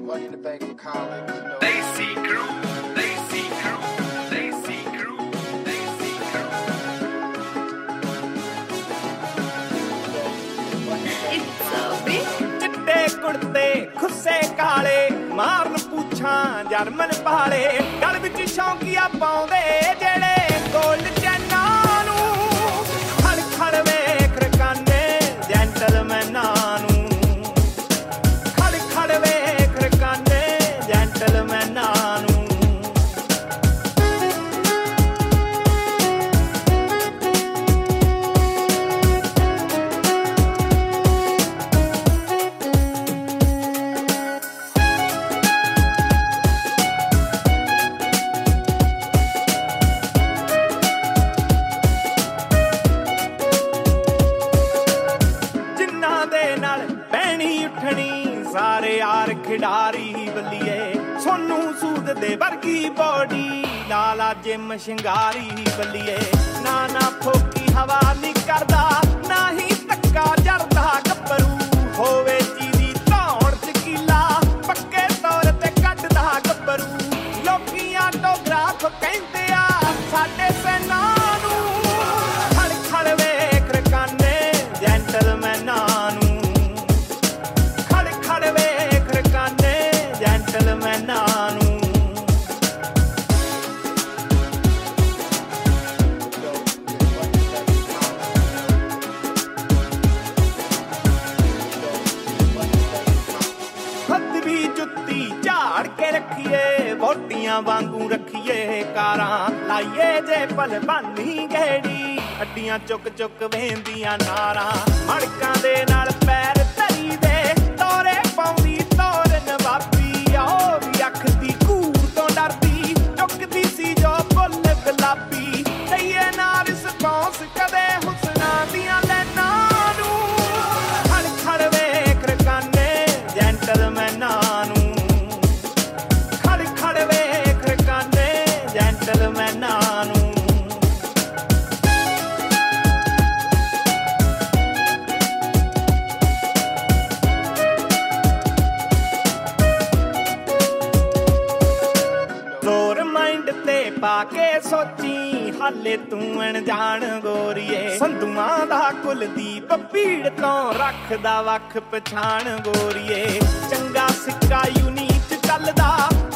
money in the bank from college, you know. Lazy crew, lazy crew, lazy crew, lazy crew. It's a big ਚਿੱਟੇ ਕੁੜਤੇ ਖੁੱਸੇ ਕਾਲੇ ਮਾਰਨ ਪੁੱਛਾਂ German ਪਾਲੇ ਗਲ ਵਿੱਚ ਸ਼ੌਂਕੀਆ ਪਾਉਂਦੇ ਜਿਹੜੇ ਗੋਲਡ ਚੈਨਾਂ ਨੂੰ ਖੜ ਖੜ ਵੇਖ ਰਕਾਨੇ ਜੈਂਟਲਮੈਨਾਂ ਨੂੰ ਖੜ ਖੜ ਵੇਖ ਰਕਾਨੇ ਜੈਂਟਲਮੈਨਾਂ ਨੂੰ ਸਾਰੇ ਯਾਰ ਖਿਡਾਰੀ ਬੱਲੀਏ ਸੋਨੂੰ ਸੂਦ ਦੇ ਵਰਗੀ ਬੋਡੀ ਲਾਲਾ ਜਿਮ ਸ਼ਿੰਗਾਰੀ ਬੱਲੀਏ ਨਾ ਨਾ ਫੋਕੀ ਹਵਾ ਨਹੀਂ ਕਰਦਾ ਨਾ ਹੀ ਧੱਕਾ ਜਰਦਾ ਗੱਭਰੂ ਹੋਵੇ ਚੀਦੀ ਧੌਣ ਚ ਕੀਲਾ ਪੱਕੇ ਤੌਰ ਤੇ ਕੱਢਦਾ ਗੱਭਰੂ ਲੋਕੀ ਆਟੋਗ੍ਰਾਫ ਕਹਿੰਦੇ ਆ ਸਾਡੇ ਸੈਨਾ ਨੂੰ ਖੜ ਖੜ ਵੇਖ ਰਕਾਨੇ ਜੈਂਟਲਮੈਨਾਂ ਨੂੰ ਜੈਂਟਲਮੈਨਾਂ ਨੂੰ ਹੱਥ ਵੀ ਜੁੱਤੀ ਝਾੜ ਕੇ ਰੱਖੀਏ ਵੋਟੀਆਂ ਵਾਂਗੂ ਰੱਖੀਏ ਕਾਰਾਂ ਲਾਈਏ ਜੇ ਪਲ ਬਾਨੀ ਗੇੜੀ ਅੱਡੀਆਂ ਚੁੱਕ ਚੁੱਕ ਵੇਂਦੀਆਂ ਨਾਰਾਂ ਮੜਕਾਂ ਦੇ ਨਾਲ ਪੈਰ ਧਰੀ ਦੇ ਤੋਰੇ ਪਾਉਂਦੀ ਤੋਰਨ ਬਾਬੀ ਆਓ ਵੀ ਅੱਖ ਦੀ ਘੂਰ ਤੋਂ ਡਰਦੀ ਚੁੱਕਦੀ ਸੀ ਜੋ ਬੁੱਲ ਗੁਲਾਬੀ ਦਈਏ ਨਾ ਰਿਸਪੌਂਸ ਕਦੇ ਹੁਸਨਾਂ ਦੀਆਂ ਲੈਨਾਂ ਨੂੰ ਖੜ ਖੜ ਵੇਖ ਰਕਾਨੇ ਜੈਂਟਲਮੈਨਾਂ ਨੂੰ ਖੜ ਖੜ ਵੇਖ ਰਕਾਨੇ ਜੈਂਟਲਮੈਨਾਂ ਨੂੰ ਪਾ ਕੇ ਸੋਚੀ ਹਾਲੇ ਤੂੰ ਅਣਜਾਣ ਗੋਰੀਏ ਸੰਧੂਆਂ ਦਾ ਕੁਲਦੀਪ ਭੀੜ ਤੋਂ ਰੱਖਦਾ ਵੱਖ ਪਛਾਣ ਗੋਰੀਏ ਚੰਗਾ ਸਿੱਕਾ ਯੂਨੀਕ ਚੱਲਦਾ